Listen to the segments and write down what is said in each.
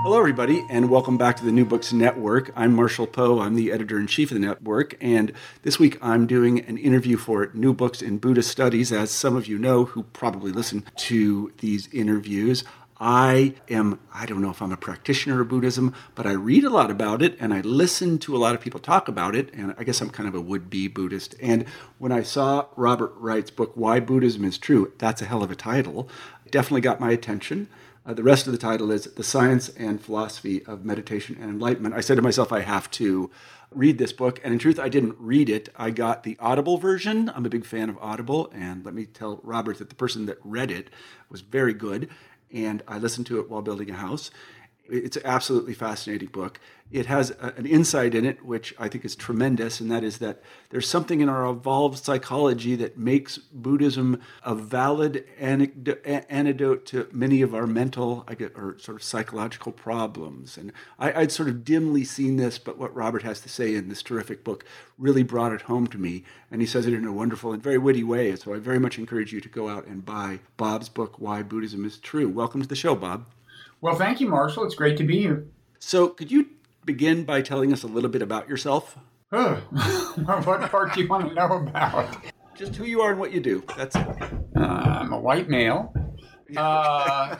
Hello, everybody, and welcome back to the New Books Network. I'm Marshall Poe. I'm the editor-in-chief of the network, and this week I'm doing an interview for New Books in Buddhist Studies. As some of you know who probably listen to these interviews, I don't know if I'm a practitioner of Buddhism, but I read a lot about it, and I listen to a lot of people talk about it, and I guess I'm kind of a would-be Buddhist. And when I saw Robert Wright's book, Why Buddhism is True, that's a hell of a title, it definitely got my attention. The rest of the title is The Science and Philosophy of Meditation and Enlightenment. I said to myself, I have to read this book. And in truth, I didn't read it. I got the Audible version. I'm a big fan of Audible. And let me tell Robert that the person that read it was very good. And I listened to it while building a house. It's an absolutely fascinating book. It has an insight in it, which I think is tremendous, and that is that there's something in our evolved psychology that makes Buddhism a valid antidote to many of our mental or sort of psychological problems. And I'd sort of dimly seen this, but what Robert has to say in this terrific book really brought it home to me, and he says it in a wonderful and very witty way. So I very much encourage you to go out and buy Bob's book, Why Buddhism is True. Welcome to the show, Bob. Well, thank you, Marshall. It's great to be here. So could you begin by telling us a little bit about yourself? What part do you want to know about? Just who you are and what you do. That's it. I'm a white male. I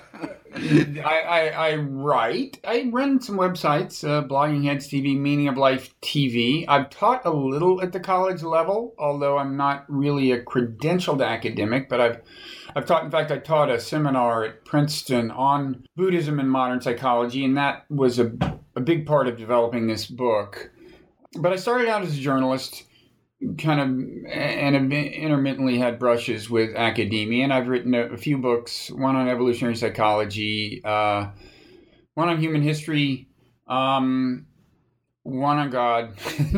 write. I run some websites, Blogging Heads TV, Meaning of Life TV. I've taught a little at the college level, although I'm not really a credentialed academic, but I've taught, in fact, I taught a seminar at Princeton on Buddhism and modern psychology, and that was a big part of developing this book. But I started out as a journalist, kind of, and have intermittently had brushes with academia, and I've written a few books, one on evolutionary psychology, one on human history, one on God,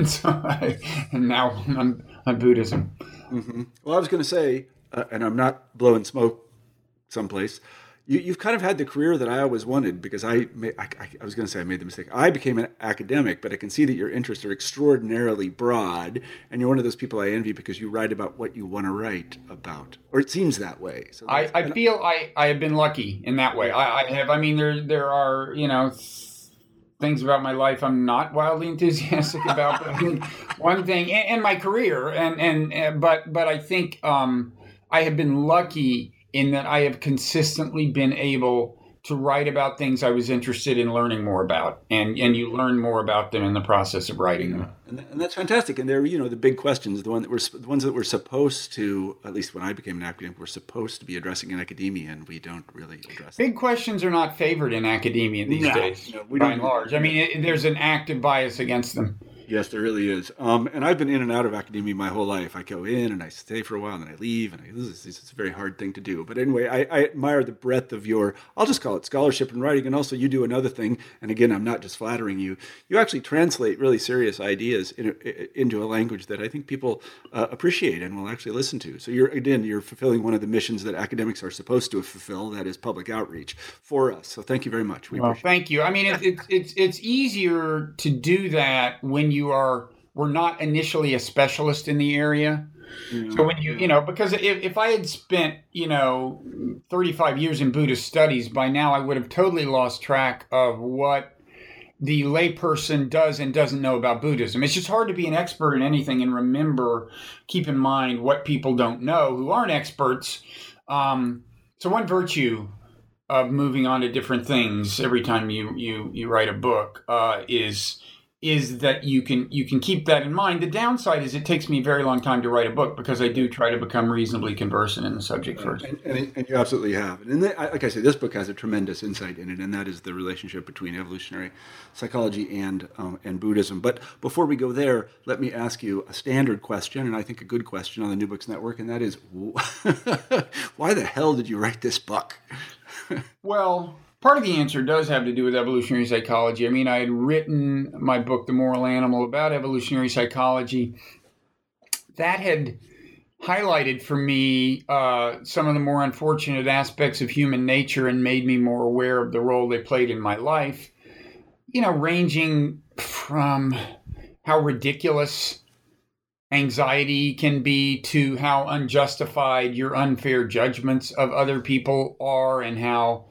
and now on Buddhism. Mm-hmm. Well, I was going to say, and I'm not blowing smoke someplace, you've kind of had the career that I always wanted, because I was going to say I made the mistake. I became an academic, but I can see that your interests are extraordinarily broad, and you're one of those people I envy because you write about what you want to write about, or it seems that way. So I feel I have been lucky in that way. I have. I mean, there are, things about my life I'm not wildly enthusiastic about, but I mean, one thing, and my career, but I think I have been lucky in that I have consistently been able to write about things I was interested in learning more about, and you learn more about them in the process of writing them. And that's fantastic. And they're, the big questions, the ones that we're supposed to, at least when I became an academic, we're supposed to be addressing in academia, and we don't really address Big questions are not favored in academia these days, by and large. I mean, there's an active bias against them. Yes, there really is. And I've been in and out of academia my whole life. I go in and I stay for a while and then I leave. And it's a very hard thing to do. But anyway, I admire the breadth of your, I'll just call it scholarship and writing. And also you do another thing. And again, I'm not just flattering you. You actually translate really serious ideas into a language that I think people appreciate and will actually listen to. So you're fulfilling one of the missions that academics are supposed to fulfill, that is public outreach for us. So thank you very much. Well, thank you. I mean, it's easier to do that when we're not initially a specialist in the area. Yeah. So when because if I had spent, 35 years in Buddhist studies, by now I would have totally lost track of what the layperson does and doesn't know about Buddhism. It's just hard to be an expert in anything and keep in mind what people don't know who aren't experts. So one virtue of moving on to different things every time you write a book is that you can keep that in mind. The downside is it takes me a very long time to write a book because I do try to become reasonably conversant in the subject first. And you absolutely have. And like I say, this book has a tremendous insight in it, and that is the relationship between evolutionary psychology and Buddhism. But before we go there, let me ask you a standard question, and I think a good question on the New Books Network, and that is, why the hell did you write this book? Well, part of the answer does have to do with evolutionary psychology. I mean, I had written my book, The Moral Animal, about evolutionary psychology. That had highlighted for me some of the more unfortunate aspects of human nature and made me more aware of the role they played in my life, ranging from how ridiculous anxiety can be to how unjustified your unfair judgments of other people are, and how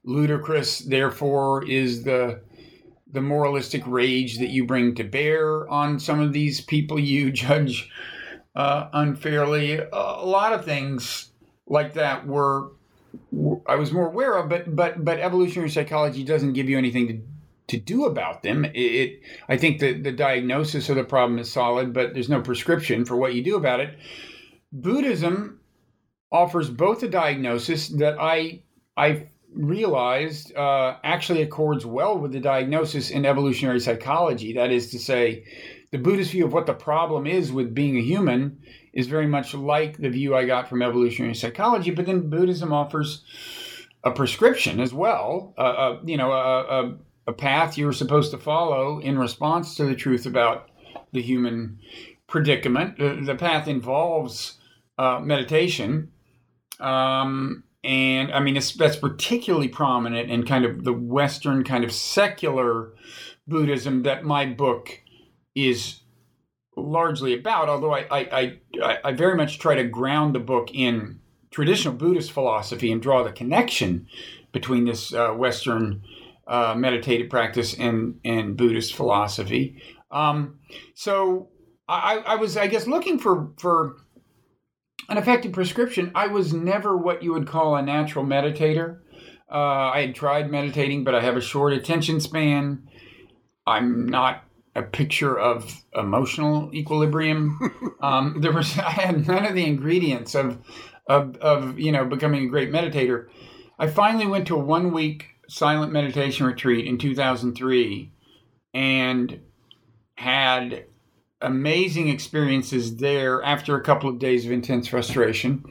ludicrous, therefore, is the moralistic rage that you bring to bear on some of these people you judge unfairly. A lot of things like that I was more aware of, but evolutionary psychology doesn't give you anything to do about them. I think that the diagnosis of the problem is solid, but there's no prescription for what you do about it. Buddhism offers both a diagnosis that I realized actually accords well with the diagnosis in evolutionary psychology. That is to say, the Buddhist view of what the problem is with being a human is very much like the view I got from evolutionary psychology, but then Buddhism offers a prescription as well, a path you're supposed to follow in response to the truth about the human predicament. The path involves meditation, and I mean, that's particularly prominent in kind of the Western kind of secular Buddhism that my book is largely about, although I very much try to ground the book in traditional Buddhist philosophy and draw the connection between this Western meditative practice and Buddhist philosophy. So I was, I guess, looking for an effective prescription. I was never what you would call a natural meditator. I had tried meditating, but I have a short attention span. I'm not a picture of emotional equilibrium. I had none of the ingredients of becoming a great meditator. I finally went to a 1-week silent meditation retreat in 2003 and had amazing experiences there after a couple of days of intense frustration.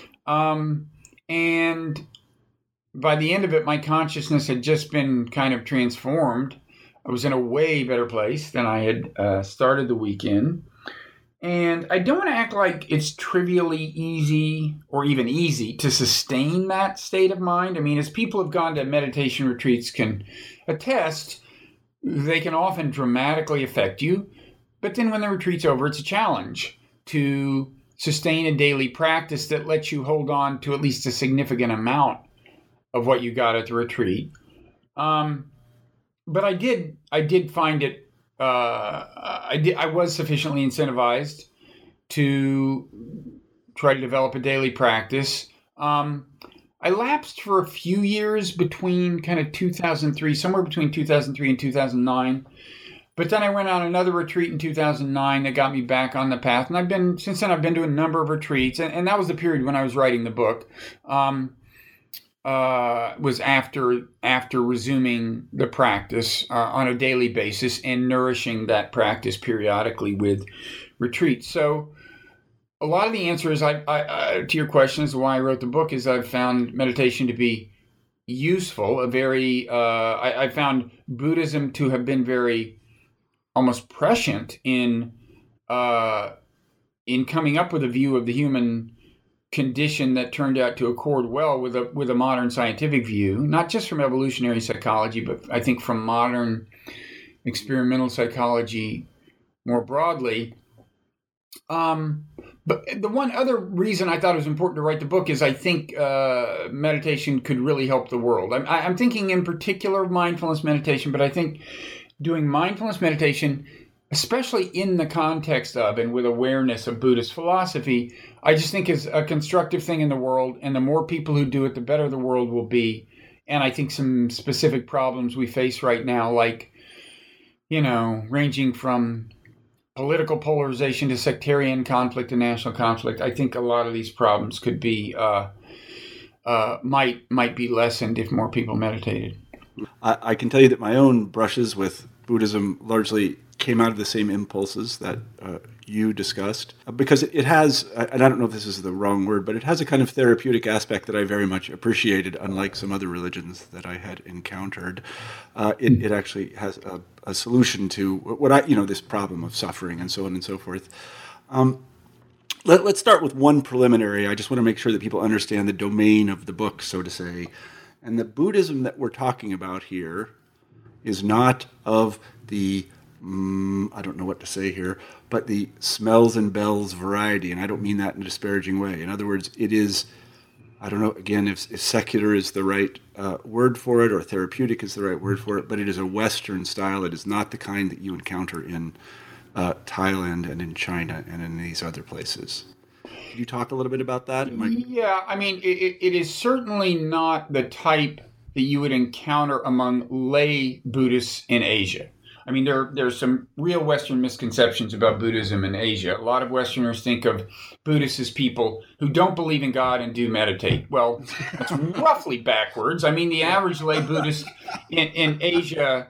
And by the end of it, my consciousness had just been kind of transformed. I was in a way better place than I had started the weekend. And I don't want to act like it's trivially easy or even easy to sustain that state of mind. I mean, as people who have gone to meditation retreats can attest, they can often dramatically affect you. But then when the retreat's over, it's a challenge to sustain a daily practice that lets you hold on to at least a significant amount of what you got at the retreat. But I did find it, I was sufficiently incentivized to try to develop a daily practice. I lapsed for a few years between kind of 2003, somewhere between 2003 and 2009. But then I went on another retreat in 2009 that got me back on the path. And since then I've been to a number of retreats. And that was the period when I was writing the book. Was after resuming the practice on a daily basis and nourishing that practice periodically with retreats. So a lot of the answers to your question as to why I wrote the book is I've found meditation to be useful. I found Buddhism to have been very almost prescient in coming up with a view of the human condition that turned out to accord well with a modern scientific view, not just from evolutionary psychology, but I think from modern experimental psychology more broadly. But the one other reason I thought it was important to write the book is I think meditation could really help the world. I'm thinking in particular of mindfulness meditation, but I think doing mindfulness meditation, especially in the context of and with awareness of Buddhist philosophy, I just think is a constructive thing in the world. And the more people who do it, the better the world will be. And I think some specific problems we face right now, like, ranging from political polarization to sectarian conflict and national conflict, I think a lot of these problems could be, might be lessened if more people meditated. I can tell you that my own brushes with Buddhism largely came out of the same impulses that you discussed, because it has, and I don't know if this is the wrong word, but it has a kind of therapeutic aspect that I very much appreciated, unlike some other religions that I had encountered. It actually has a solution to what this problem of suffering and so on and so forth. Let's start with one preliminary. I just want to make sure that people understand the domain of the book, so to say. And the Buddhism that we're talking about here is not of the, I don't know what to say here, but the smells and bells variety. And I don't mean that in a disparaging way. In other words, it is I don't know, again, if secular is the right word for it or therapeutic is the right word for it, but it is a Western style. It is not the kind that you encounter in Thailand and in China and in these other places. Could you talk a little bit about that? Yeah, I mean, it is certainly not the type that you would encounter among lay Buddhists in Asia. I mean, there's some real Western misconceptions about Buddhism in Asia. A lot of Westerners think of Buddhists as people who don't believe in God and do meditate. Well, that's roughly backwards. I mean, the average lay Buddhist in Asia,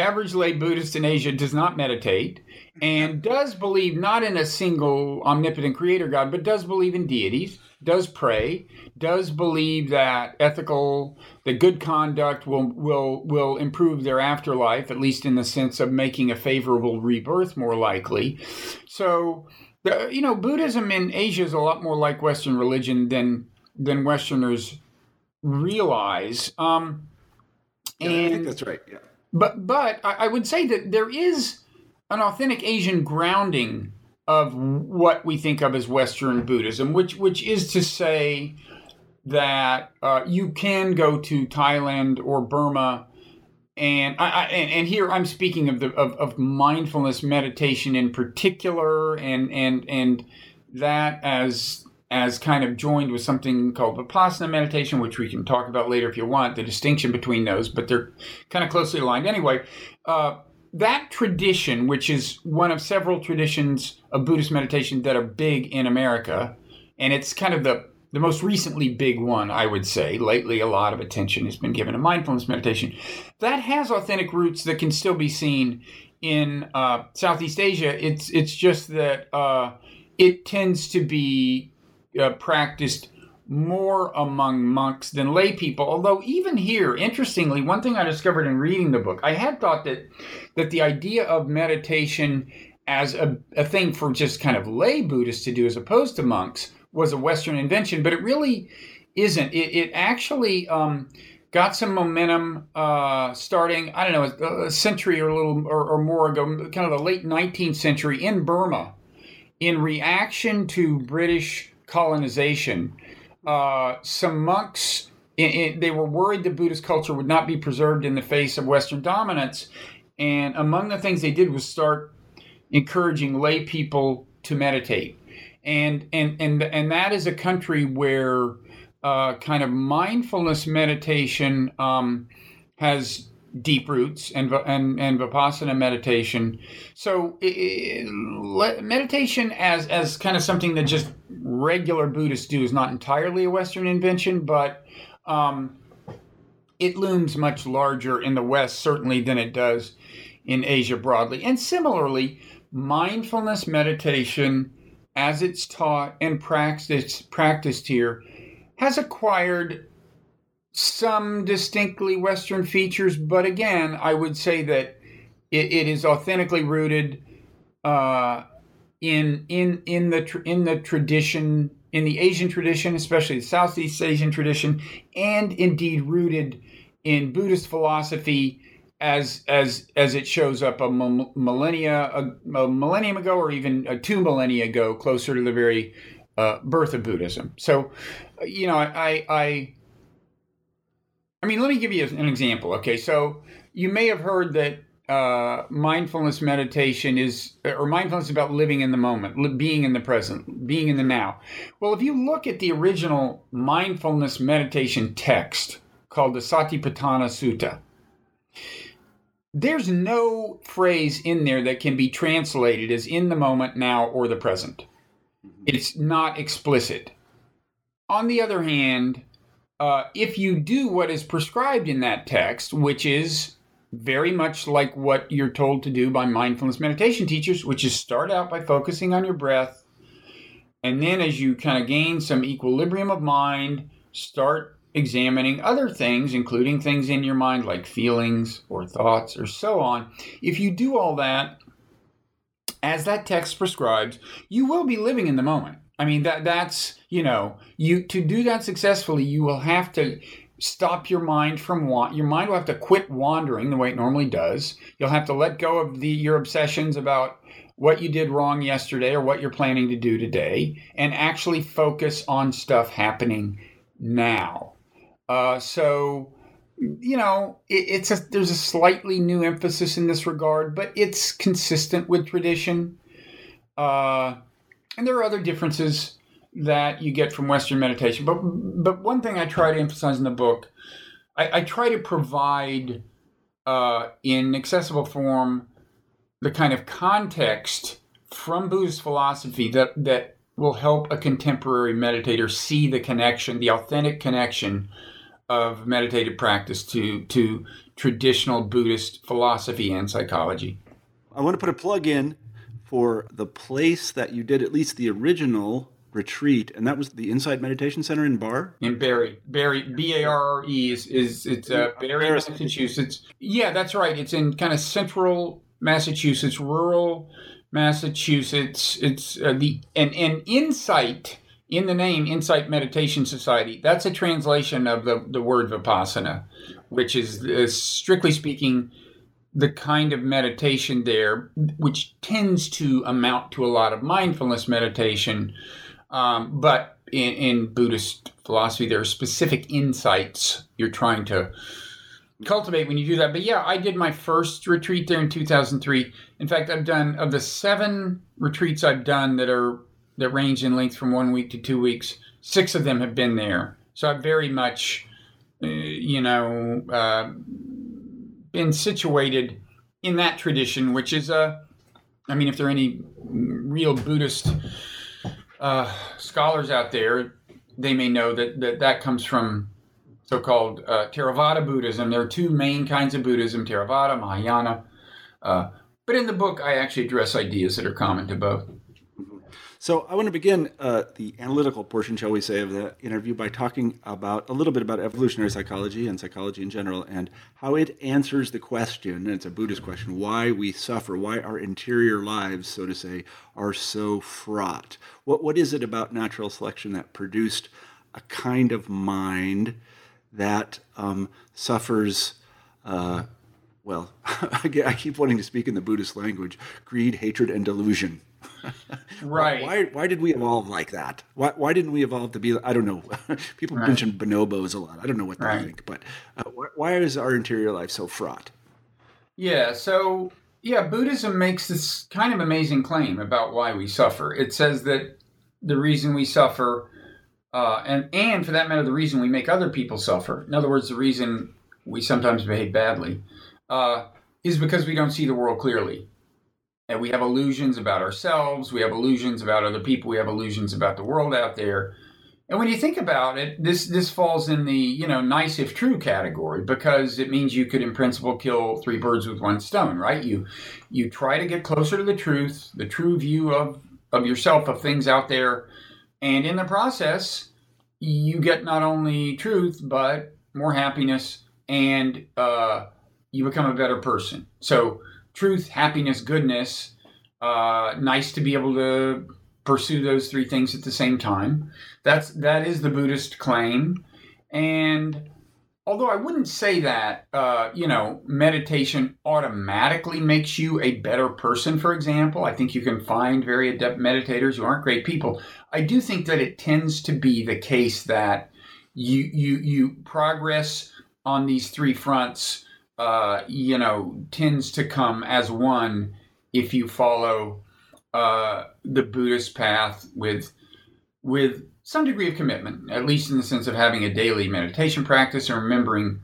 does not meditate and does believe not in a single omnipotent creator God, but does believe in deities, does pray, does believe that good conduct will improve their afterlife, at least in the sense of making a favorable rebirth more likely. So, Buddhism in Asia is a lot more like Western religion than Westerners realize. I think that's right. Yeah. But I would say that there is an authentic Asian grounding of what we think of as Western Buddhism, which is to say that you can go to Thailand or Burma, and here I'm speaking of mindfulness meditation in particular, and that as kind of joined with something called Vipassana meditation, which we can talk about later if you want, the distinction between those, but they're kind of closely aligned. Anyway, that tradition, which is one of several traditions of Buddhist meditation that are big in America, and it's kind of the most recently big one, I would say. Lately, a lot of attention has been given to mindfulness meditation. That has authentic roots that can still be seen in Southeast Asia. It's just that it tends to be practiced more among monks than lay people. Although even here, interestingly, one thing I discovered in reading the book, I had thought that the idea of meditation as a thing for just kind of lay Buddhists to do as opposed to monks was a Western invention, but it really isn't. It actually got some momentum starting, I don't know, a century or a little or more ago, kind of the late 19th century in Burma, in reaction to British colonization. Some monks, they were worried that Buddhist culture would not be preserved in the face of Western dominance. And among the things they did was start encouraging lay people to meditate. And that is a country where kind of mindfulness meditation has deep roots, and Vipassana meditation. So meditation as kind of something that just regular Buddhists do is not entirely a Western invention, but it looms much larger in the West, certainly, than it does in Asia broadly. And similarly, mindfulness meditation, as it's taught and practiced here, has acquired some distinctly Western features, but again, I would say that it is authentically rooted in the tradition, in the Asian tradition, especially the Southeast Asian tradition, and indeed rooted in Buddhist philosophy as it shows up a millennium ago, or even 2 millennia ago, closer to the very birth of Buddhism. So, I mean, let me give you an example. Okay, so you may have heard that mindfulness meditation or mindfulness is about living in the moment, being in the present, being in the now. Well, if you look at the original mindfulness meditation text called the Satipatthana Sutta, there's no phrase in there that can be translated as in the moment, now, or the present. It's not explicit. On the other hand, if you do what is prescribed in that text, which is very much like what you're told to do by mindfulness meditation teachers, which is start out by focusing on your breath, and then as you kind of gain some equilibrium of mind, start examining other things, including things in your mind like feelings or thoughts or so on. If you do all that, as that text prescribes, you will be living in the moment. I mean, that's, to do that successfully, you will have to stop your mind from your mind will have to quit wandering the way it normally does. You'll have to let go of your obsessions about what you did wrong yesterday or what you're planning to do today, and actually focus on stuff happening now. So, there's a slightly new emphasis in this regard, but it's consistent with tradition. And there are other differences that you get from Western meditation. But one thing I try to emphasize in the book, I try to provide in accessible form the kind of context from Buddhist philosophy that will help a contemporary meditator see the connection, the authentic connection of meditative practice to traditional Buddhist philosophy and psychology. I want to put a plug in for the place that you did at least the original retreat, and that was the Insight Meditation Center in Barre? In Barre, Barre it's Barre, Massachusetts. Yeah, that's right. It's in kind of central Massachusetts, rural Massachusetts. It's and Insight in the name, Insight Meditation Society. That's a translation of the word Vipassana, which is strictly speaking the kind of meditation there, which tends to amount to a lot of mindfulness meditation. But in Buddhist philosophy, there are specific insights you're trying to cultivate when you do that. But yeah, I did my first retreat there in 2003. In fact, I've done, of the 7 retreats I've done that range in length from 1 week to 2 weeks, 6 of them have been there. So I've very much, been situated in that tradition, which is if there are any real Buddhist scholars out there, they may know that comes from so-called Theravada Buddhism. There are 2 main kinds of Buddhism, Theravada, Mahayana. But in the book, I actually address ideas that are common to both. So I want to begin the analytical portion, shall we say, of the interview by talking a little bit about evolutionary psychology and psychology in general and how it answers the question, and it's a Buddhist question, why we suffer, why our interior lives, so to say, are so fraught. What is it about natural selection that produced a kind of mind that suffers, I keep wanting to speak in the Buddhist language, greed, hatred, and delusion. Right. Why did we evolve like that? Why didn't we evolve to be, I don't know. People mention bonobos a lot. I don't know what they think, but why is our interior life so fraught? Yeah, so, Buddhism makes this kind of amazing claim about why we suffer. It says that the reason we suffer, and for that matter, the reason we make other people suffer, in other words, the reason we sometimes behave badly, is because we don't see the world clearly. And we have illusions about ourselves, we have illusions about other people, we have illusions about the world out there. And when you think about it, this falls in the, nice if true category, because it means you could, in principle, kill 3 birds with 1 stone, right? You try to get closer to the true view of yourself, of things out there. And in the process, you get not only truth, but more happiness, and you become a better person. So truth, happiness, goodness, nice to be able to pursue those 3 things at the same time. That is the Buddhist claim. And although I wouldn't say that, meditation automatically makes you a better person, for example. I think you can find very adept meditators who aren't great people. I do think that it tends to be the case that you progress on these 3 fronts, tends to come as one if you follow the Buddhist path with some degree of commitment, at least in the sense of having a daily meditation practice and remembering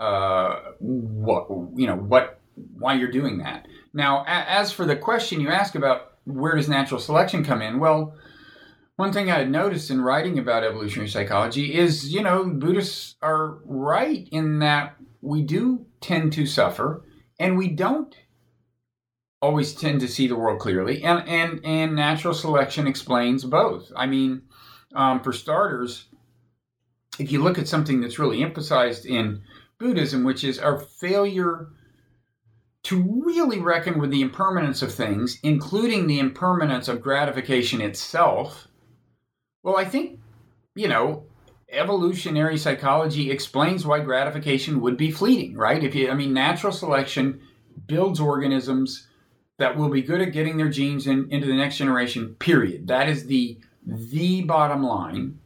why you're doing that. Now, as for the question you ask about where does natural selection come in, well, one thing I had noticed in writing about evolutionary psychology is, Buddhists are right in that we do tend to suffer, and we don't always tend to see the world clearly, and natural selection explains both. I mean, for starters, if you look at something that's really emphasized in Buddhism, which is our failure to really reckon with the impermanence of things, including the impermanence of gratification itself, well, I think, evolutionary psychology explains why gratification would be fleeting, right? Natural selection builds organisms that will be good at getting their genes into the next generation, period. That is the bottom line.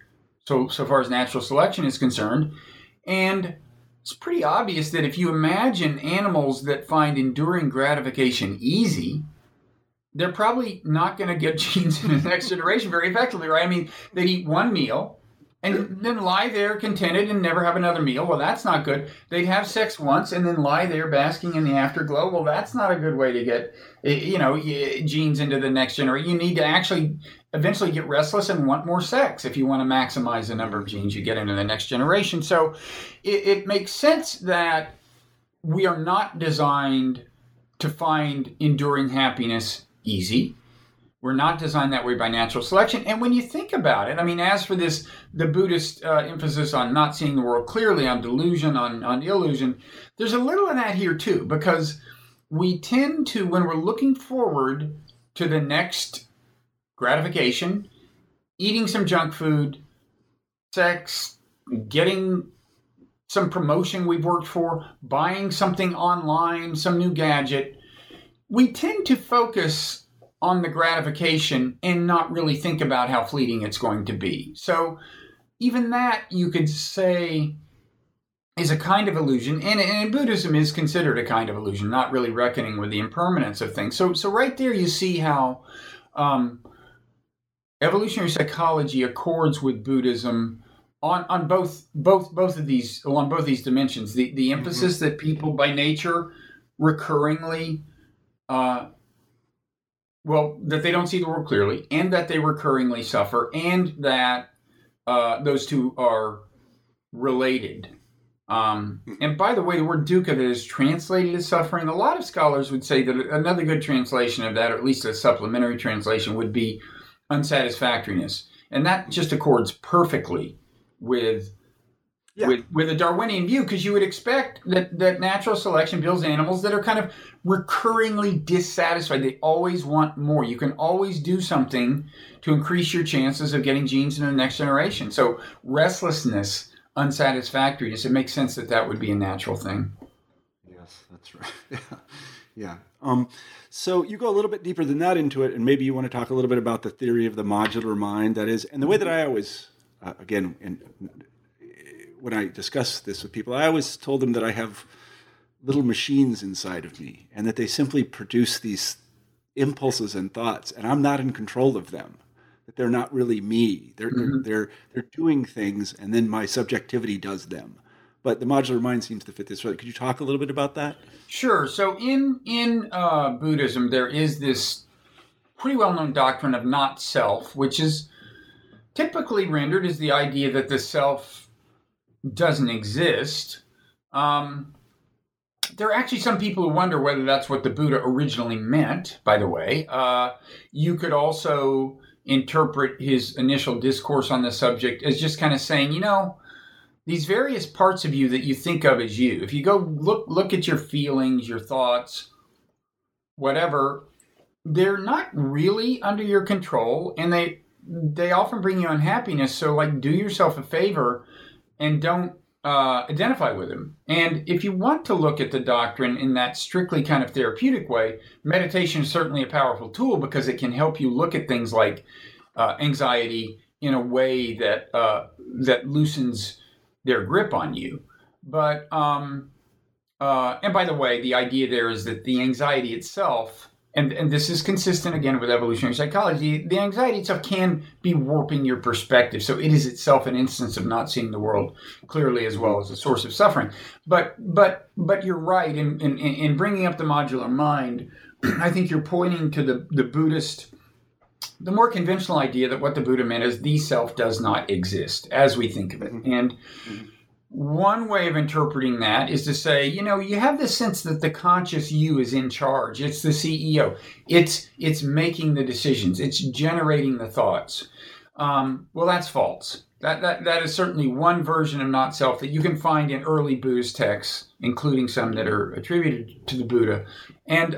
so far as natural selection is concerned. And it's pretty obvious that if you imagine animals that find enduring gratification easy, they're probably not going to get genes in the next generation very effectively, right? I mean, they'd eat one meal and then lie there contented and never have another meal. Well, that's not good. They'd have sex once and then lie there basking in the afterglow. Well, that's not a good way to get, genes into the next generation. You need to actually eventually get restless and want more sex if you want to maximize the number of genes you get into the next generation. So it makes sense that we are not designed to find enduring happiness easy. We're not designed that way by natural selection. And when you think about it, I mean, as for the Buddhist emphasis on not seeing the world clearly, on delusion, on illusion, there's a little of that here too, because we tend to, when we're looking forward to the next gratification, eating some junk food, sex, getting some promotion we've worked for, buying something online, some new gadget, we tend to focus on the gratification and not really think about how fleeting it's going to be. So even that, you could say, is a kind of illusion, and Buddhism is considered a kind of illusion, not really reckoning with the impermanence of things. So right there you see how evolutionary psychology accords with Buddhism on both of these, along both these dimensions. The emphasis that people by nature recurringly that they don't see the world clearly, and that they recurringly suffer, and that those two are related. And by the way, the word dukkha that is translated as suffering, a lot of scholars would say that another good translation of that, or at least a supplementary translation, would be unsatisfactoriness. And that just accords perfectly with a Darwinian view, because you would expect that natural selection builds animals that are kind of recurringly dissatisfied. They always want more. You can always do something to increase your chances of getting genes in the next generation. So restlessness, unsatisfactoriness, it makes sense that would be a natural thing. Yes, that's right. Yeah. So you go a little bit deeper than that into it, and maybe you want to talk a little bit about the theory of the modular mind. That is, and the way that I always, when I discuss this with people, I always told them that I have little machines inside of me, and that they simply produce these impulses and thoughts, and I'm not in control of them. That they're not really me. They're doing things, and then my subjectivity does them. But the modular mind seems to fit this right. Could you talk a little bit about that? Sure. So in Buddhism, there is this pretty well-known doctrine of not self, which is typically rendered as the idea that the self doesn't exist. There are actually some people who wonder whether that's what the Buddha originally meant, by the way. You could also interpret his initial discourse on the subject as just kind of saying, these various parts of you that you think of as you, if you go look at your feelings, your thoughts, whatever, they're not really under your control, and they often bring you unhappiness. So do yourself a favor and don't identify with them. And if you want to look at the doctrine in that strictly kind of therapeutic way, meditation is certainly a powerful tool, because it can help you look at things like anxiety in a way that loosens their grip on you. But and by the way, the idea there is that the anxiety itself, and this is consistent again with evolutionary psychology, the anxiety itself can be warping your perspective. So it is itself an instance of not seeing the world clearly, as well as a source of suffering. But you're right in bringing up the modular mind. I think you're pointing to the Buddhist, the more conventional idea that what the Buddha meant is the self does not exist as we think of it. And one way of interpreting that is to say, you have this sense that the conscious you is in charge. It's the CEO. It's making the decisions. It's generating the thoughts. Well, that's false. That is certainly one version of not self that you can find in early Buddhist texts, including some that are attributed to the Buddha. And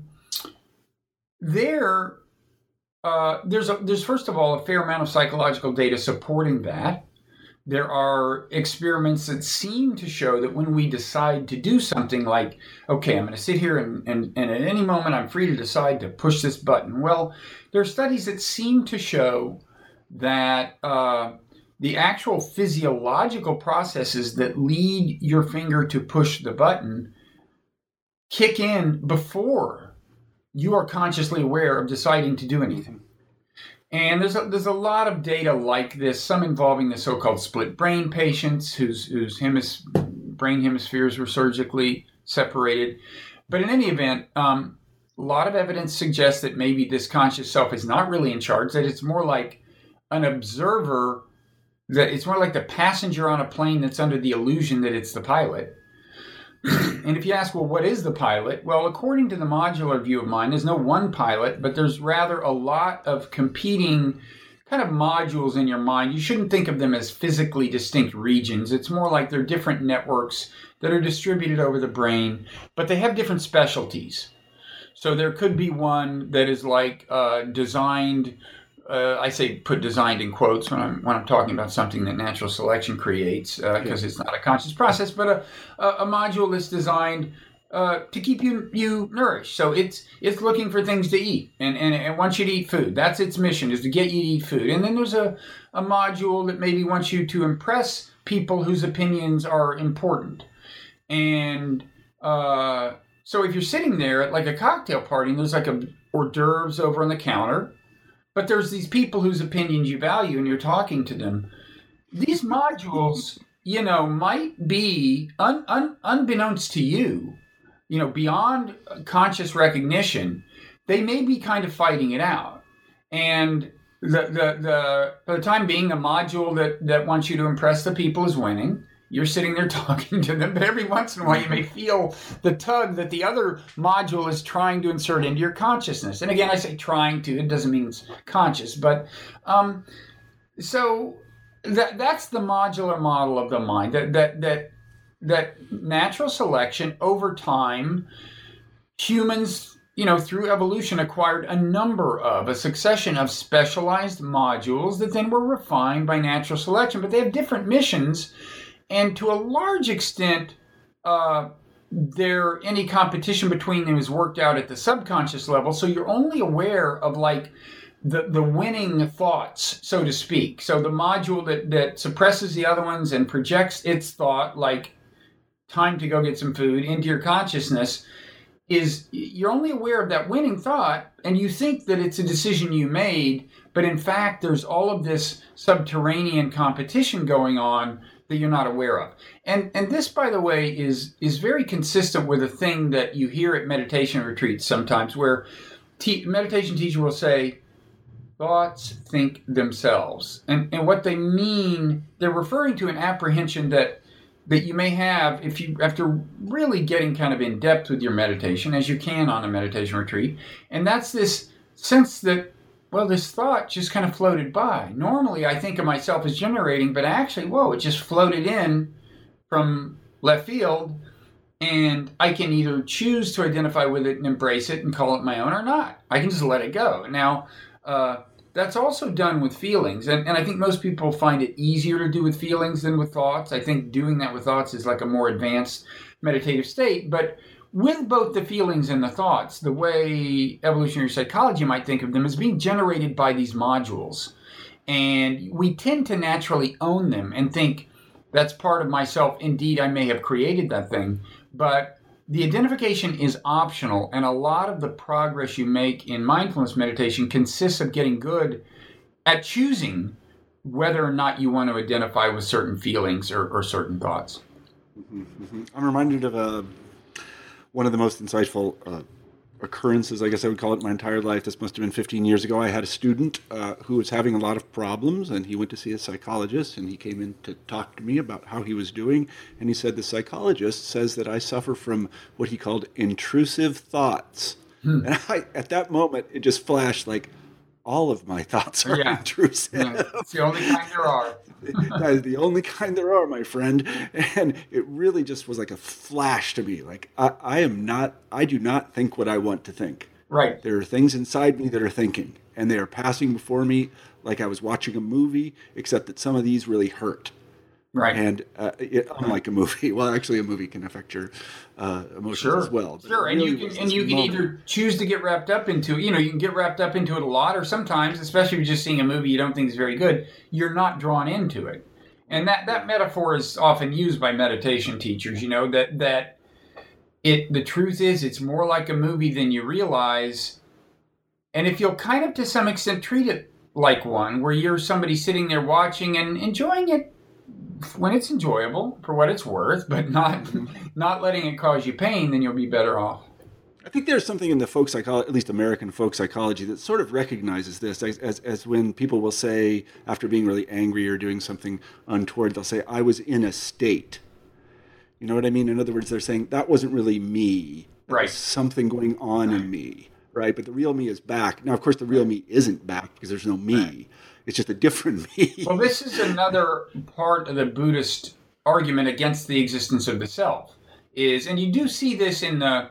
there's first of all a fair amount of psychological data supporting that. There are experiments that seem to show that when we decide to do something like, okay, I'm going to sit here and at any moment I'm free to decide to push this button. Well, there are studies that seem to show that the actual physiological processes that lead your finger to push the button kick in before you are consciously aware of deciding to do anything. And there's a lot of data like this, some involving the so-called split brain patients whose brain hemispheres were surgically separated. But in any event, a lot of evidence suggests that maybe this conscious self is not really in charge, that it's more like an observer, that it's more like the passenger on a plane that's under the illusion that it's the pilot. And if you ask, well, what is the pilot? Well, according to the modular view of mind, there's no one pilot, but there's rather a lot of competing kind of modules in your mind. You shouldn't think of them as physically distinct regions. It's more like they're different networks that are distributed over the brain, but they have different specialties. So there could be one that is like designed, I say put designed in quotes when I'm talking about something that natural selection creates, because it's not a conscious process, but a module that's designed to keep you nourished. So it's looking for things to eat and it wants you to eat food. That's its mission, is to get you to eat food. And then there's a module that maybe wants you to impress people whose opinions are important. And so if you're sitting there at like a cocktail party and there's like a hors d'oeuvres over on the counter, but there's these people whose opinions you value and you're talking to them, these modules, might be unbeknownst to you, beyond conscious recognition, they may be kind of fighting it out. And the for the time being, the module that wants you to impress the people is winning. You're sitting there talking to them, but every once in a while you may feel the tug that the other module is trying to insert into your consciousness. And again, I say trying to, it doesn't mean it's conscious, but so that's the modular model of the mind, that natural selection over time, humans, through evolution acquired a succession of specialized modules that then were refined by natural selection, but they have different missions. And to a large extent, any competition between them is worked out at the subconscious level. So you're only aware of like the winning thoughts, so to speak. So the module that suppresses the other ones and projects its thought, like time to go get some food, into your consciousness, is you're only aware of that winning thought, and you think that it's a decision you made, but in fact, there's all of this subterranean competition going on that you're not aware of. And this, by the way, is very consistent with a thing that you hear at meditation retreats sometimes, where meditation teacher will say, thoughts think themselves. And what they mean, they're referring to an apprehension that you may have after really getting kind of in depth with your meditation, as you can on a meditation retreat. And that's this sense that, well, this thought just kind of floated by. Normally, I think of myself as generating, but actually, it just floated in from left field, and I can either choose to identify with it and embrace it and call it my own or not. I can just let it go. Now, that's also done with feelings, and I think most people find it easier to do with feelings than with thoughts. I think doing that with thoughts is like a more advanced meditative state, but with both the feelings and the thoughts, the way evolutionary psychology might think of them is being generated by these modules. And we tend to naturally own them and think that's part of myself. Indeed, I may have created that thing, but the identification is optional. And a lot of the progress you make in mindfulness meditation consists of getting good at choosing whether or not you want to identify with certain feelings or certain thoughts. I'm reminded of one of the most insightful occurrences, I guess I would call it, my entire life. This must have been 15 years ago. I had a student who was having a lot of problems, and he went to see a psychologist, and he came in to talk to me about how he was doing. And he said, the psychologist says that I suffer from what he called intrusive thoughts. And at that moment, it just flashed like, all of my thoughts are intrusive. Yeah. It's the only kind there are. That is the only kind there are, my friend. And it really just was like a flash to me. Like, I do not think what I want to think. Right. There are things inside me that are thinking, and they are passing before me like I was watching a movie, except that some of these really hurt. Right. And unlike a movie, well, actually, a movie can affect your emotions as well. Sure, and you can either choose to get wrapped up into it. You can get wrapped up into it a lot, or sometimes, especially if you're just seeing a movie you don't think is very good, you're not drawn into it. And that metaphor is often used by meditation teachers. That the truth is, it's more like a movie than you realize. And if you'll kind of, to some extent, treat it like one, where you're somebody sitting there watching and enjoying it when it's enjoyable for what it's worth, but not letting it cause you pain, then you'll be better off. I think there's something in the folk psychology, at least American folk psychology, that sort of recognizes this as when people will say, after being really angry or doing something untoward, they'll say, I was in a state. You know what I mean? In other words, they're saying that wasn't really me. That right. was something going on in me. Right, but the real me is back. Now, of course, the real me isn't back because there's no me. Right. It's just a different me. Well, this is another part of the Buddhist argument against the existence of the self. And you do see this in the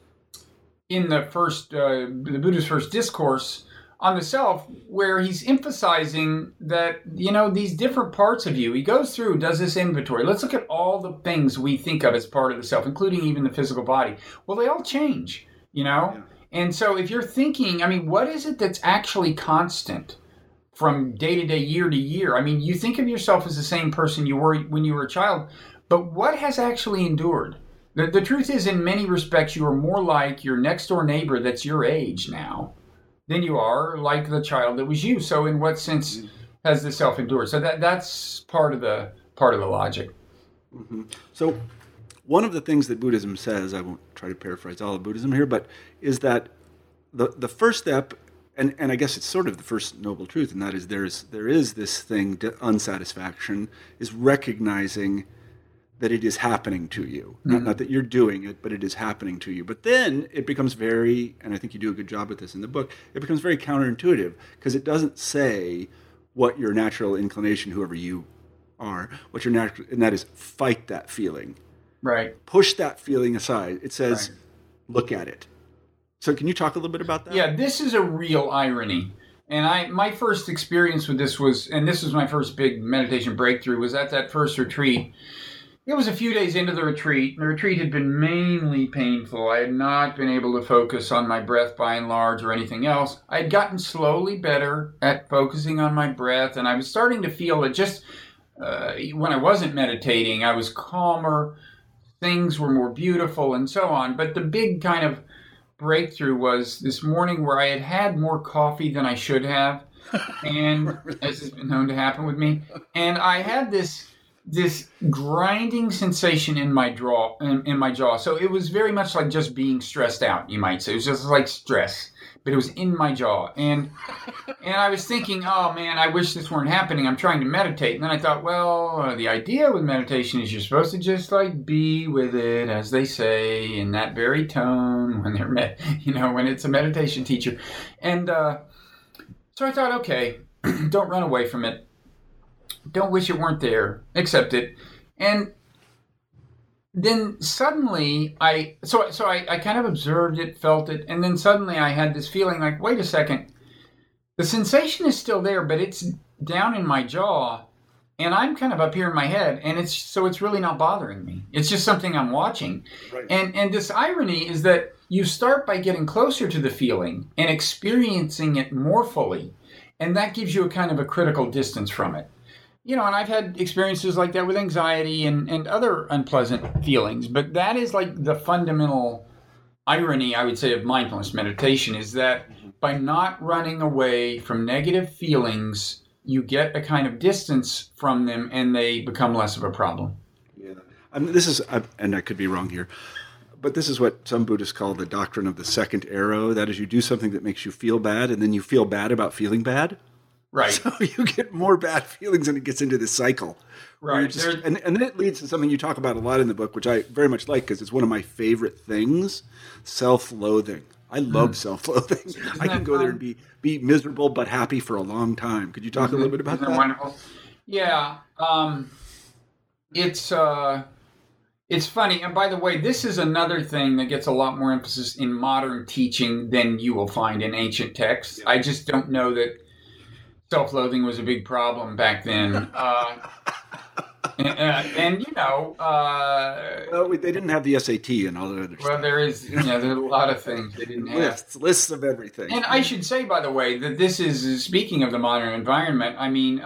Buddha's first discourse on the self, where he's emphasizing that these different parts of you. He goes through, does this inventory. Let's look at all the things we think of as part of the self, including even the physical body. Well, they all change. Yeah. And so if you're thinking, what is it that's actually constant from day to day, year to year? You think of yourself as the same person you were when you were a child, but what has actually endured? The truth is, in many respects, you are more like your next door neighbor that's your age now than you are like the child that was you. So in what sense has the self endured? So that's part of the logic. Mm-hmm. So one of the things that Buddhism says, I won't try to paraphrase all of Buddhism here, but is that the first step, and I guess it's sort of the first noble truth, and that is there is this thing, unsatisfaction, is recognizing that it is happening to you. Mm-hmm. Not that you're doing it, but it is happening to you. But then it becomes very, and I think you do a good job with this in the book, it becomes very counterintuitive, because it doesn't say what your natural inclination, whoever you are, what your natural, and that is fight that feeling. Right. Push that feeling aside. It says, look at it. So can you talk a little bit about that? Yeah, this is a real irony. And my first experience with this was, and this was my first big meditation breakthrough, was at that first retreat. It was a few days into the retreat. The retreat had been mainly painful. I had not been able to focus on my breath by and large or anything else. I had gotten slowly better at focusing on my breath, and I was starting to feel that just when I wasn't meditating, I was calmer, things were more beautiful, and so on. But the big kind of breakthrough was this morning where I had had more coffee than I should have, and as has been known to happen with me, and I had this grinding sensation in my jaw. So it was very much like just being stressed out, you might say. It was just like stress, but it was in my jaw. And I was thinking, oh man, I wish this weren't happening. I'm trying to meditate. And then I thought, well, the idea with meditation is you're supposed to just like be with it, as they say, in that very tone when they're when it's a meditation teacher. And so I thought, okay, don't run away from it. Don't wish it weren't there. Accept it. And then suddenly I kind of observed it, felt it, and then suddenly I had this feeling like, wait a second, the sensation is still there, but it's down in my jaw, and I'm kind of up here in my head, and it's really not bothering me. It's just something I'm watching. Right. And this irony is that you start by getting closer to the feeling and experiencing it more fully, and that gives you a kind of a critical distance from it. And I've had experiences like that with anxiety and other unpleasant feelings, but that is like the fundamental irony, I would say, of mindfulness meditation, is that by not running away from negative feelings, you get a kind of distance from them and they become less of a problem. Yeah. This is, and I could be wrong here, but this is what some Buddhists call the doctrine of the second arrow. That is, you do something that makes you feel bad, and then you feel bad about feeling bad. Right. So you get more bad feelings, and it gets into this cycle. Right. And then it leads to something you talk about a lot in the book, which I very much like because it's one of my favorite things, self-loathing. I love self-loathing. I can go there and be miserable but happy for a long time. Could you talk a little bit about that? Wonderful. Yeah. It's funny. And by the way, this is another thing that gets a lot more emphasis in modern teaching than you will find in ancient texts. Yeah. I just don't know that self-loathing was a big problem back then. And well, they didn't have the SAT and all that other well, stuff. there's a lot of things they didn't have. Lists of everything. And I should say, by the way, that this is, speaking of the modern environment, I mean,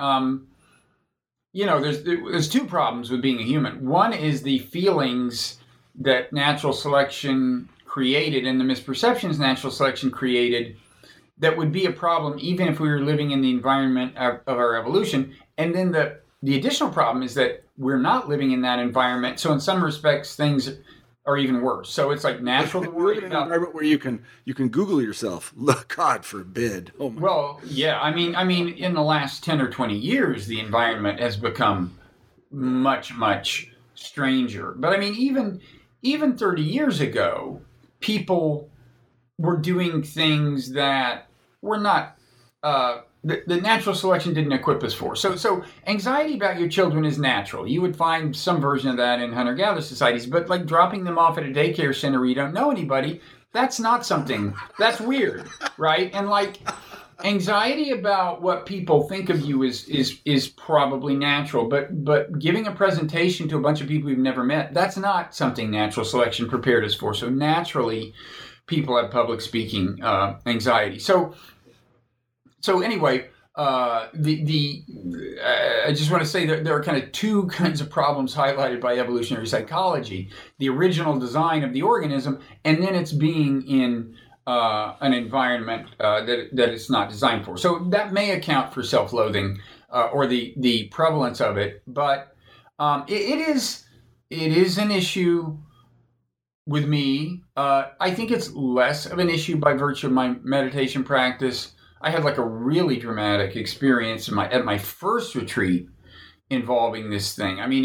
there's two problems with being a human. One is the feelings that natural selection created and the misperceptions natural selection created that would be a problem even if we were living in the environment of our evolution. And then the additional problem is that we're not living in that environment. So in some respects, things are even worse. So it's like natural to worry about an environment where you can Google yourself. Look, God forbid. Oh my. Well, yeah. I mean, in the last 10 or 20 years, the environment has become much, much stranger. But I mean, even 30 years ago, people were doing things that were not the natural selection didn't equip us for. So anxiety about your children is natural. You would find some version of that in hunter-gatherer societies, but like dropping them off at a daycare center where you don't know anybody, that's not something, that's weird, right? And like anxiety about what people think of you is probably natural, but giving a presentation to a bunch of people you've never met, that's not something natural selection prepared us for. So naturally, people have public speaking anxiety. So anyway, I just want to say that there are kind of two kinds of problems highlighted by evolutionary psychology: the original design of the organism, and then it's being in an environment that it's not designed for. So that may account for self-loathing or the prevalence of it, but it is an issue with me. I think it's less of an issue by virtue of my meditation practice. I had like a really dramatic experience at my first retreat involving this thing. I mean,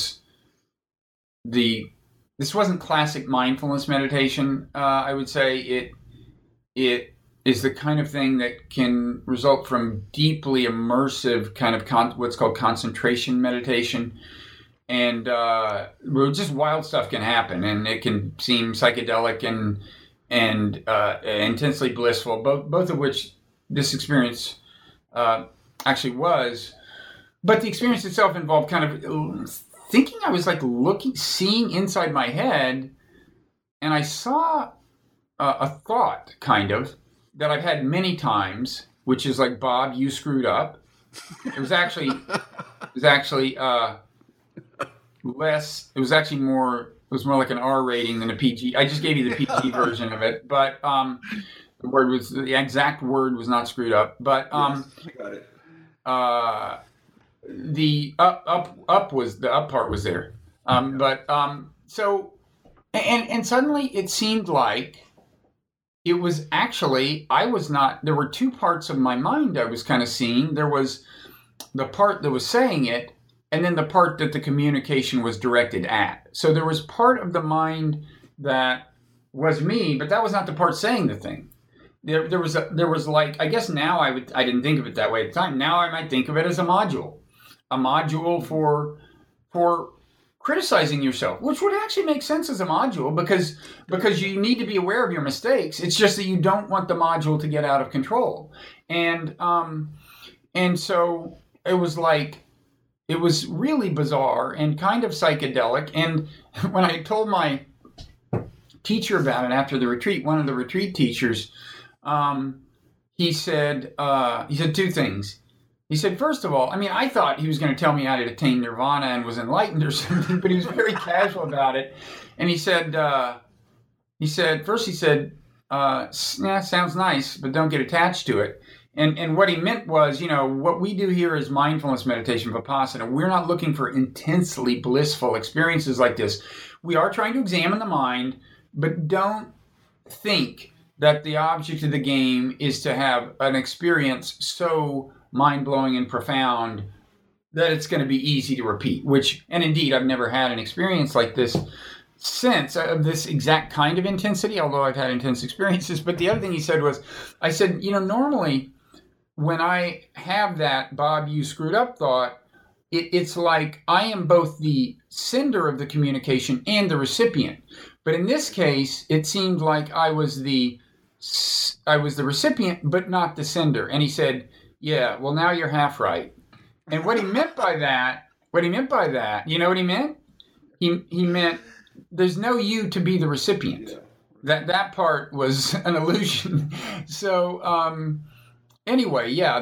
this wasn't classic mindfulness meditation. I would say it is the kind of thing that can result from deeply immersive kind of what's called concentration meditation. And just wild stuff can happen, and it can seem psychedelic and intensely blissful, both of which this experience actually was. But the experience itself involved kind of thinking. I was like seeing inside my head, and I saw a thought kind of that I've had many times, which is like, Bob, you screwed up. It was actually less. It was actually more. It was more like an R rating than a PG. I just gave you the PG version of it, but the exact word was not screwed up. But yes, I got it. The up part was there. So suddenly it seemed like it was actually, I was not. There were two parts of my mind I was kind of seeing. There was the part that was saying it, and then the part that the communication was directed at. So there was part of the mind that was me, but that was not the part saying the thing. There was like, I guess now I didn't think of it that way at the time. Now I might think of it as a module for criticizing yourself, which would actually make sense as a module because you need to be aware of your mistakes. It's just that you don't want the module to get out of control. And so it was like, it was really bizarre and kind of psychedelic. And when I told my teacher about it after the retreat, one of the retreat teachers, he said two things. He said, first of all, I mean, I thought he was going to tell me I had attained nirvana and was enlightened or something, but he was very casual about it. And he said, yeah, sounds nice, but don't get attached to it. And what he meant was, what we do here is mindfulness meditation, Vipassana. We're not looking for intensely blissful experiences like this. We are trying to examine the mind, but don't think that the object of the game is to have an experience so mind-blowing and profound that it's going to be easy to repeat, and indeed, I've never had an experience like this since, of this exact kind of intensity, although I've had intense experiences. But the other thing he said was, I said, normally when I have that Bob, you screwed up thought, it's like I am both the sender of the communication and the recipient. But in this case, it seemed like I was the recipient, but not the sender. And he said, yeah, well, now you're half right. And what he meant by that what he meant by that. You know what he meant? He meant there's no you to be the recipient. Yeah. That part was an illusion. So anyway, yeah,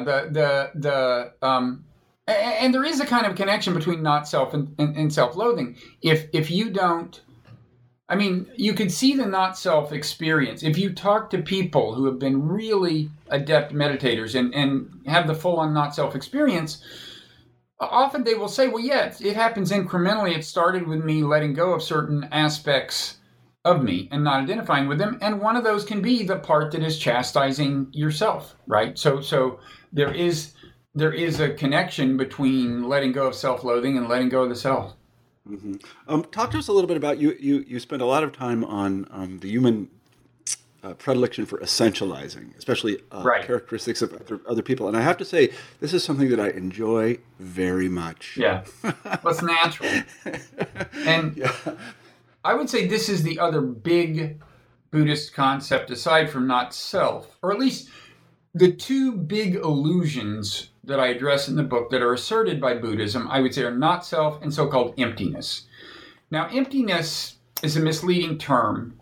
and there is a kind of connection between not self and self-loathing. If you don't, I mean, you could see the not self experience. If you talk to people who have been really adept meditators and have the full-on not self experience, often they will say, well, yeah, it happens incrementally. It started with me letting go of certain aspects of me and not identifying with them. And one of those can be the part that is chastising yourself, right? So there is a connection between letting go of self-loathing and letting go of the self. Mm-hmm. Talk to us a little bit about you spend a lot of time on the human predilection for essentializing, especially characteristics of other people. And I have to say, this is something that I enjoy very much. Yeah, that's natural. And yeah. I would say this is the other big Buddhist concept, aside from not self, or at least the two big illusions that I address in the book that are asserted by Buddhism, I would say, are not self and so-called emptiness. Now, emptiness is a misleading term.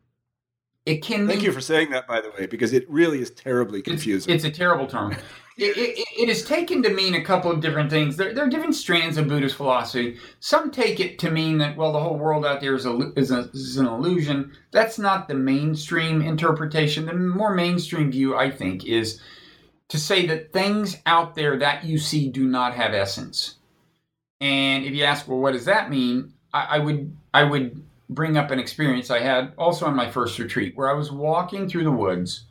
It can Thank you for saying that, by the way, because it really is terribly confusing. It's a terrible term. It is taken to mean a couple of different things. There are different strands of Buddhist philosophy. Some take it to mean that, well, the whole world out there is an illusion. That's not the mainstream interpretation. The more mainstream view, I think, is to say that things out there that you see do not have essence. And if you ask, well, what does that mean? I would bring up an experience I had also on my first retreat where I was walking through the woods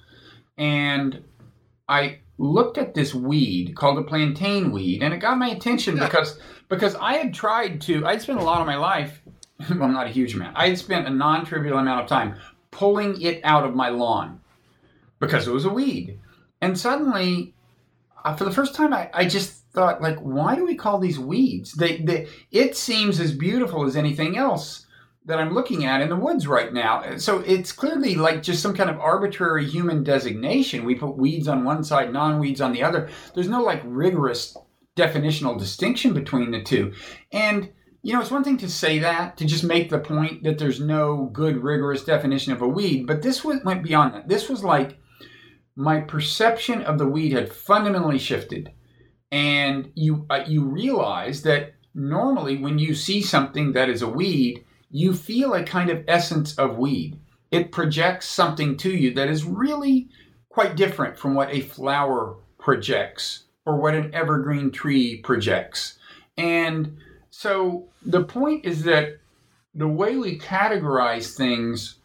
and I looked at this weed called a plantain weed, and it got my attention because I'd spent a lot of my life, well, not a huge amount, I had spent a non-trivial amount of time pulling it out of my lawn because it was a weed. And suddenly, for the first time, I just thought, like, why do we call these weeds? It seems as beautiful as anything else that I'm looking at in the woods right now. So it's clearly like just some kind of arbitrary human designation. We put weeds on one side, non-weeds on the other. There's no like rigorous definitional distinction between the two. And, you know, it's one thing to say that, to just make the point that there's no good rigorous definition of a weed, but this went beyond that. This was like my perception of the weed had fundamentally shifted. And you realize that normally when you see something that is a weed, you feel a kind of essence of weed. It projects something to you that is really quite different from what a flower projects or what an evergreen tree projects. And so the point is that the way we categorize things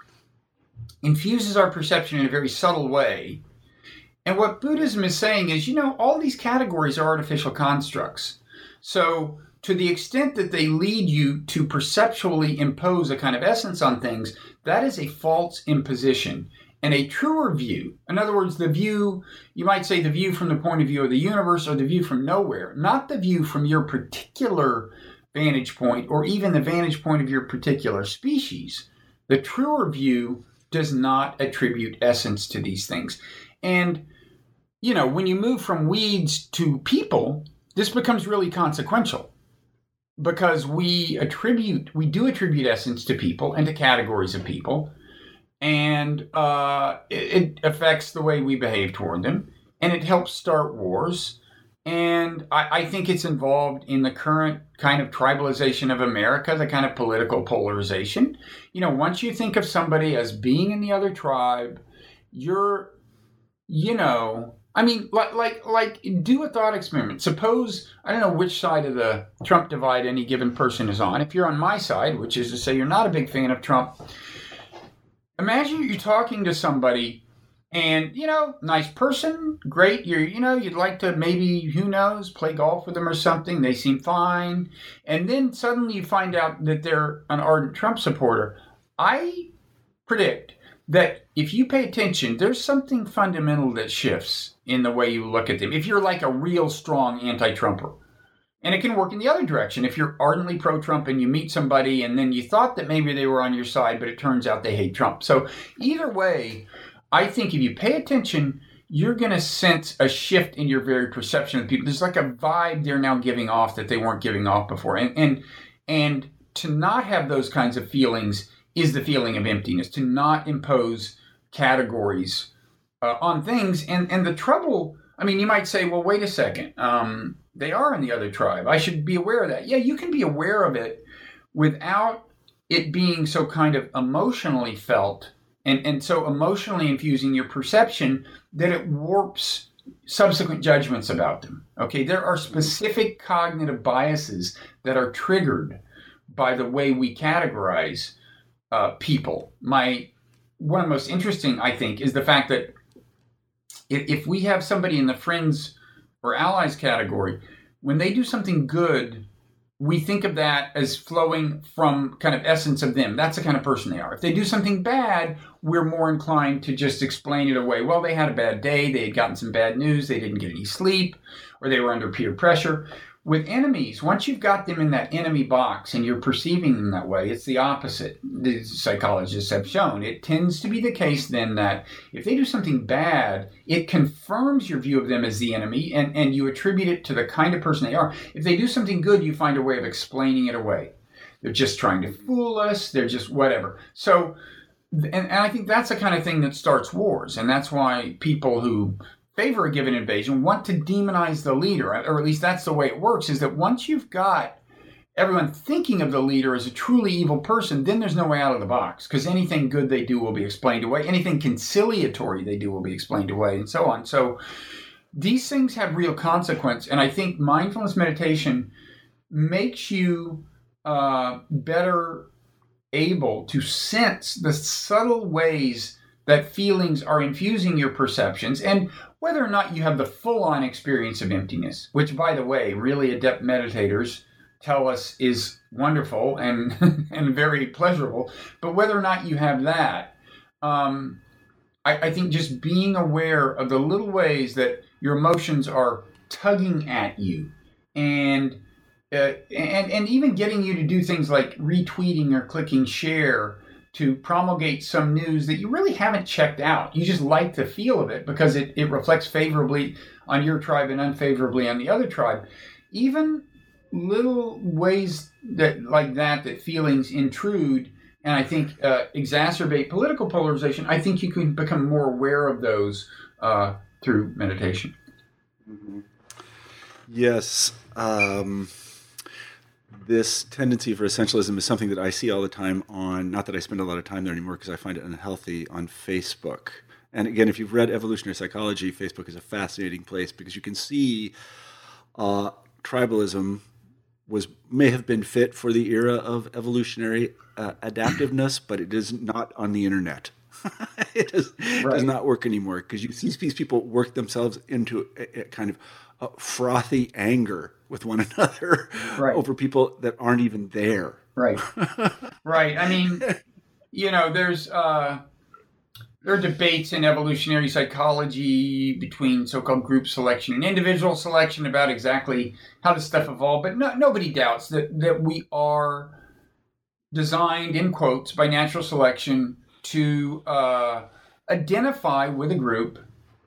infuses our perception in a very subtle way. And what Buddhism is saying is, you know, all these categories are artificial constructs. So to the extent that they lead you to perceptually impose a kind of essence on things, that is a false imposition. And a truer view, in other words, the view, you might say the view from the point of view of the universe or the view from nowhere, not the view from your particular vantage point or even the vantage point of your particular species. The truer view does not attribute essence to these things. And, you know, when you move from weeds to people, this becomes really consequential. Because we do attribute essence to people and to categories of people, and it affects the way we behave toward them, and it helps start wars. And I think it's involved in the current kind of tribalization of America, the kind of political polarization. You know, once you think of somebody as being in the other tribe, you're, you know, I mean, like, do a thought experiment. Suppose, I don't know which side of the Trump divide any given person is on. If you're on my side, which is to say you're not a big fan of Trump, imagine you're talking to somebody and, you know, nice person, great. You'd like to maybe, who knows, play golf with them or something. They seem fine. And then suddenly you find out that they're an ardent Trump supporter. I predict that if you pay attention, there's something fundamental that shifts in the way you look at them. If you're like a real strong anti-Trumper. And it can work in the other direction. If you're ardently pro-Trump and you meet somebody and then you thought that maybe they were on your side, but it turns out they hate Trump. So either way, I think if you pay attention, you're going to sense a shift in your very perception of people. There's like a vibe they're now giving off that they weren't giving off before. And to not have those kinds of feelings is the feeling of emptiness, to not impose categories on things. And the trouble, I mean, you might say, well, wait a second. They are in the other tribe. I should be aware of that. Yeah, you can be aware of it without it being so kind of emotionally felt and so emotionally infusing your perception that it warps subsequent judgments about them. Okay, there are specific cognitive biases that are triggered by the way we categorize people. One of the most interesting, I think, is the fact that if we have somebody in the friends or allies category, when they do something good, we think of that as flowing from kind of essence of them. That's the kind of person they are. If they do something bad, we're more inclined to just explain it away. Well, they had a bad day. They had gotten some bad news. They didn't get any sleep, or they were under peer pressure. With enemies, once you've got them in that enemy box and you're perceiving them that way, it's the opposite. The psychologists have shown. It tends to be the case then that if they do something bad, it confirms your view of them as the enemy and you attribute it to the kind of person they are. If they do something good, you find a way of explaining it away. They're just trying to fool us. They're just whatever. So, and I think that's the kind of thing that starts wars. And that's why people who favor a given invasion want to demonize the leader, or at least that's the way it works, is that once you've got everyone thinking of the leader as a truly evil person, then there's no way out of the box, because anything good they do will be explained away. Anything conciliatory they do will be explained away, and so on. So these things have real consequence, and I think mindfulness meditation makes you better able to sense the subtle ways that feelings are infusing your perceptions, and whether or not you have the full-on experience of emptiness, which, by the way, really adept meditators tell us is wonderful and and very pleasurable, but whether or not you have that, I think just being aware of the little ways that your emotions are tugging at you and even getting you to do things like retweeting or clicking share to promulgate some news that you really haven't checked out. You just like the feel of it because it reflects favorably on your tribe and unfavorably on the other tribe. Even little ways that feelings intrude and I think exacerbate political polarization, I think you can become more aware of those through meditation. Mm-hmm. Yes. This tendency for essentialism is something that I see all the time not that I spend a lot of time there anymore because I find it unhealthy, on Facebook. And again, if you've read Evolutionary Psychology, Facebook is a fascinating place because you can see tribalism may have been fit for the era of evolutionary adaptiveness, but it is not on the internet. It does not work anymore because you see these people work themselves into a kind of frothy anger with one another over people that aren't even there. Right. Right. I mean, there are debates in evolutionary psychology between so-called group selection and individual selection about exactly how this stuff evolved, but nobody doubts that we are designed, in quotes, by natural selection to identify with a group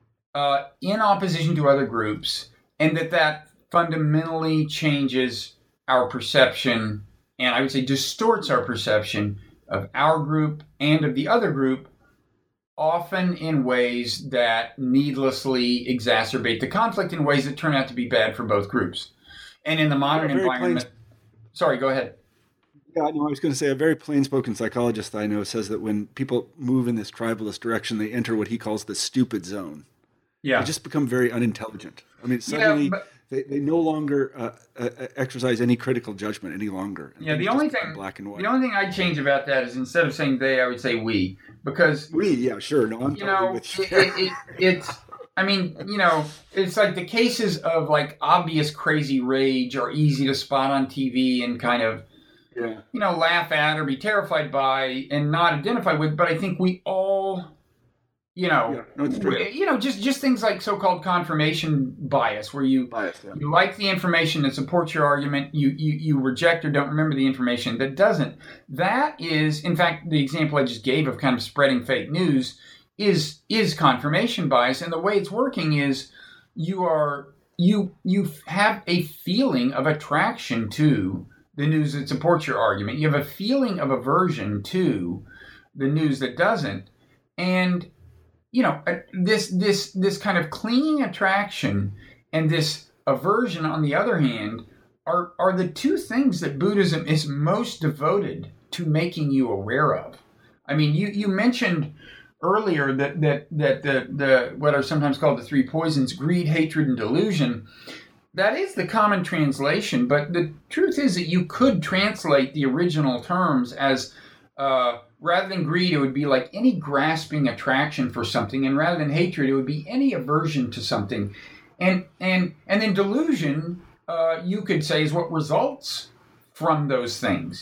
in opposition to other groups, and that fundamentally changes our perception, and I would say distorts our perception of our group and of the other group, often in ways that needlessly exacerbate the conflict in ways that turn out to be bad for both groups. And in the modern environment... Sorry, go ahead. Yeah, no, I was going to say a very plain-spoken psychologist I know says that when people move in this tribalist direction, they enter what he calls the stupid zone. Yeah. They just become very unintelligent. I mean, suddenly they no longer exercise any critical judgment any longer. Yeah, the only thing black and white. The only thing I'd change about that is instead of saying they, I would say we, because we. Yeah, sure. No, I'm talking with you. It's. I mean, it's like the cases of like obvious crazy rage are easy to spot on TV and kind of, laugh at or be terrified by and not identify with. But I think we all. It's true. Just things like so-called confirmation bias, where you like the information that supports your argument, you reject or don't remember the information that doesn't. That is, in fact, the example I just gave of kind of spreading fake news is confirmation bias. And the way it's working is you have a feeling of attraction to the news that supports your argument. You have a feeling of aversion to the news that doesn't. And this kind of clinging attraction and this aversion, on the other hand, are the two things that Buddhism is most devoted to making you aware of. I mean, you mentioned earlier that the what are sometimes called the three poisons: greed, hatred, and delusion. That is the common translation, but the truth is that you could translate the original terms as rather than greed, it would be like any grasping attraction for something, and rather than hatred, it would be any aversion to something, and then delusion, you could say, is what results from those things.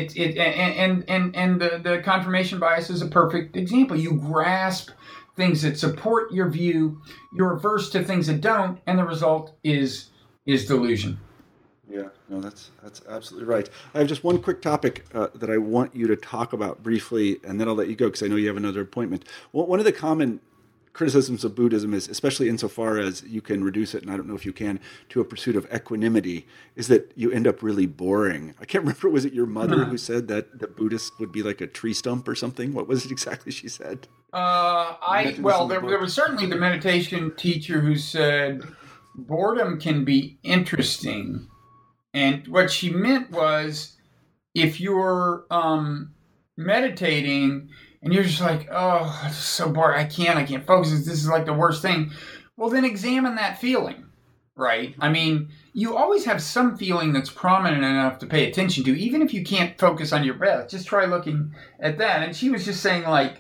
The confirmation bias is a perfect example. You grasp things that support your view, you're averse to things that don't, and the result is delusion. Yeah, no, that's absolutely right. I have just one quick topic that I want you to talk about briefly, and then I'll let you go because I know you have another appointment. One of the common criticisms of Buddhism is, especially insofar as you can reduce it, and I don't know if you can, to a pursuit of equanimity, is that you end up really boring. I can't remember, was it your mother who said that the Buddhist would be like a tree stump or something? What was it exactly she said? There was certainly the meditation teacher who said boredom can be interesting. And what she meant was, if you're meditating and you're just like, oh, this is so boring, I can't focus, this is like the worst thing. Well, then examine that feeling, right? I mean, you always have some feeling that's prominent enough to pay attention to, even if you can't focus on your breath. Just try looking at that. And she was just saying, like,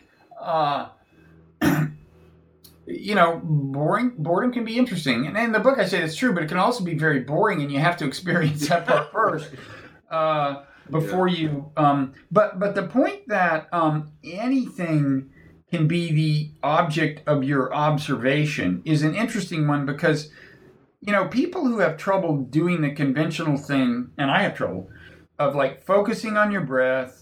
boredom can be interesting. And in the book I say it's true, but it can also be very boring, and you have to experience that part first before you. But the point that anything can be the object of your observation is an interesting one, because people who have trouble doing the conventional thing, and I have trouble, of like focusing on your breath,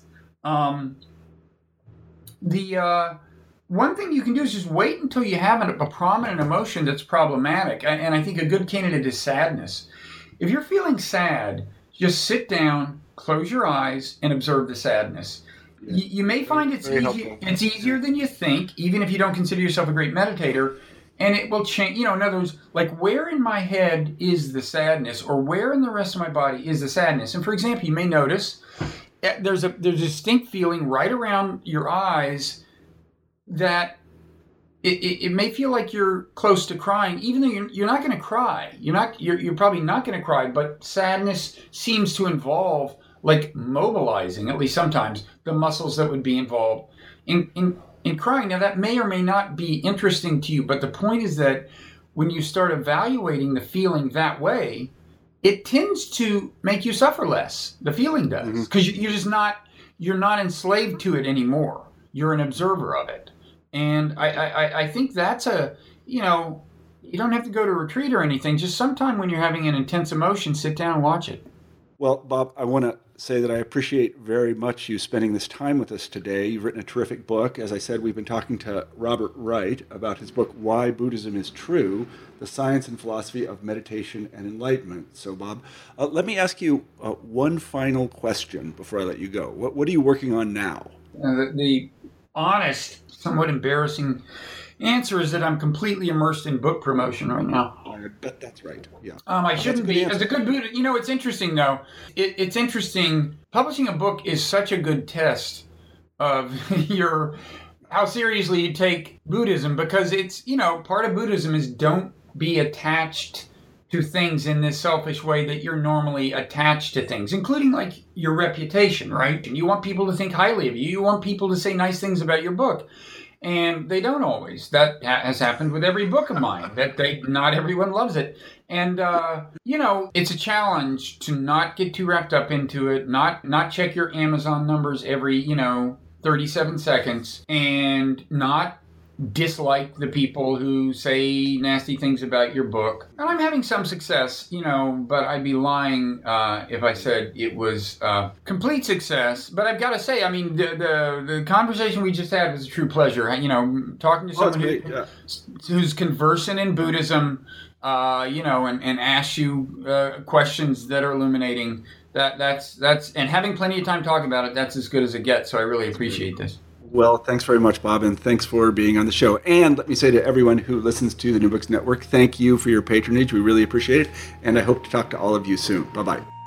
one thing you can do is just wait until you have a prominent emotion that's problematic. And I think a good candidate is sadness. If you're feeling sad, just sit down, close your eyes, and observe the sadness. Yeah. You may find it's easier than you think, even if you don't consider yourself a great meditator, and it will change. In other words, like, where in my head is the sadness, or where in the rest of my body is the sadness? And for example, you may notice there's a distinct feeling right around your eyes that it may feel like you're close to crying, even though you're not going to cry. You're probably not going to cry, but sadness seems to involve, like, mobilizing, at least sometimes, the muscles that would be involved in crying. Now, that may or may not be interesting to you, but the point is that when you start evaluating the feeling that way, it tends to make you suffer less. The feeling does, because you're not enslaved to it anymore. You're an observer of it. And I think that's you don't have to go to retreat or anything. Just sometime when you're having an intense emotion, sit down and watch it. Well, Bob, I want to say that I appreciate very much you spending this time with us today. You've written a terrific book. As I said, we've been talking to Robert Wright about his book, Why Buddhism is True, The Science and Philosophy of Meditation and Enlightenment. So, Bob, let me ask you one final question before I let you go. What are you working on now? The honest, somewhat embarrassing answer is that I'm completely immersed in book promotion right now. I bet that's right. Yeah. I shouldn't be. As a good Buddha, it's interesting though. It's interesting. Publishing a book is such a good test of how seriously you take Buddhism, because it's, part of Buddhism is don't be attached to things in this selfish way that you're normally attached to things, including like your reputation, right? And you want people to think highly of you. You want people to say nice things about your book. And they don't always. That has happened with every book of mine, not everyone loves it. And, it's a challenge to not get too wrapped up into it, not check your Amazon numbers every, 37 seconds, and not dislike the people who say nasty things about your book. And I'm having some success, but I'd be lying if I said it was complete success. But I've got to say, I mean, the conversation we just had was a true pleasure. Talking to someone who's conversant in Buddhism, and asks you questions that are illuminating. That's and having plenty of time to talk about it, that's as good as it gets. So I really appreciate this. Well, thanks very much, Bob, and thanks for being on the show. And let me say to everyone who listens to the New Books Network, thank you for your patronage. We really appreciate it, and I hope to talk to all of you soon. Bye-bye.